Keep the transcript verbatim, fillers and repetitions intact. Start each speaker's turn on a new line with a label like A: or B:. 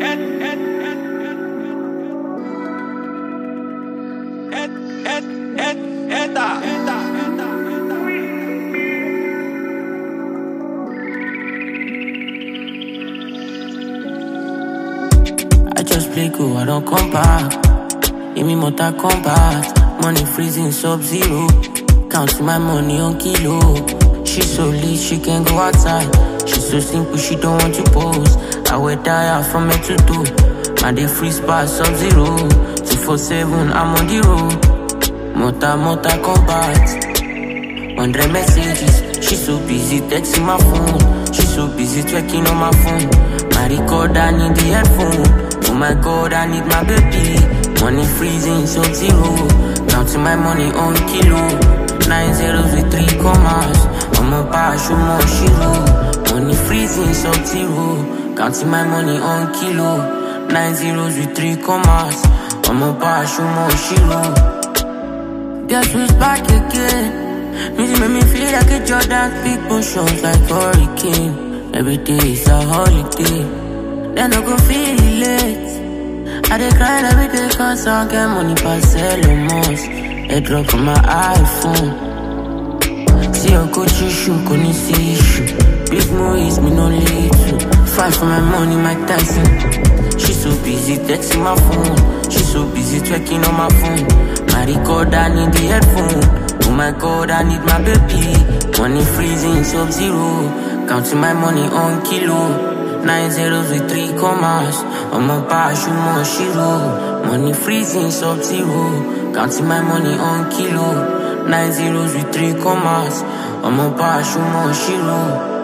A: I just play cool, I don't come back. Give me Mortal Kombat. Money freezing sub-zero. Counting my money on kilo. She so lit, she can go outside. She so simple, she don't want to pose. I wear die from head to toe. My day free spot sub-zero. two four seven, I'm on the road. Mortal, Mortal Kombat. one hundred messages. She so busy texting my phone. She so busy twerking on my phone. My record, I need the headphone. Oh my God, I need my baby. Money freezing sub-zero. Counting my money on kilo. Nine zeros with three commas. I'm a bash, I'm a shiro. Money freezing sub-zero. Counting my money on kilo. Nine zeros with three commas. I'm a bash, I'm a shiro. Guess who's back again? Music make me feel like a Jordan. Big motions like hurricane. Every day is a holiday. Then I go feel late. I dey grind every day cause I get money pass Elon Musk. Head drop on my iPhone. See your Gucci shoe, couldn't see issue. Big movies, me no little. Fight for my money, Mike Tyson. She so busy texting my phone. She so busy twerking on my phone. My record, I need the headphone. Oh my God, I need my baby. Money freezing sub-zero. Counting my money on kilo. Nine zeros with three commas. I'm a bash, I'm a shiro. Money freezing sub-zero. Counting my money on kilo. Nine zeros with three commas. I'm a bash, I'm a shiro.